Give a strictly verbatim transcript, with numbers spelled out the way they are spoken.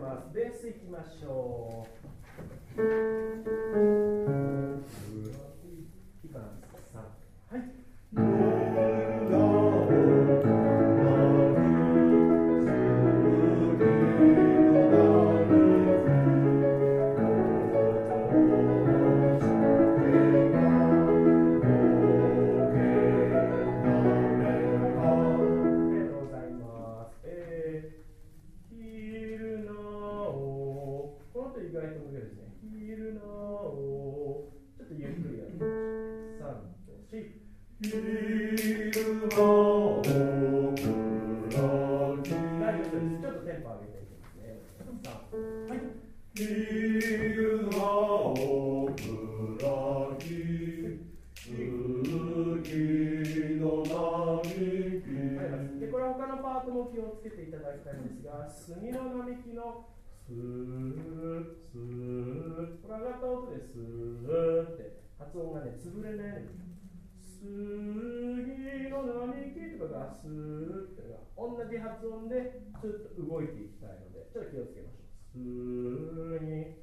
ます。ベースいきましょう。いきます。さん。はい。意外と無理ですね。昼なおちょっとゆっくりやってみましょう。さんとし。昼なおくらぎ。大丈夫です。ちょっとテンポ上げていきますね。さん。はい。昼なおくらぎ。月の並木。で、これは他のパートも気をつけていただきたいんですが、杉の並木のスースー、これ上がった音でスーって発音がね、潰れないように。杉の並木とかがスーっていうのが同じ発音でちょっと動いていきたいので、ちょっと気をつけましょう。スーに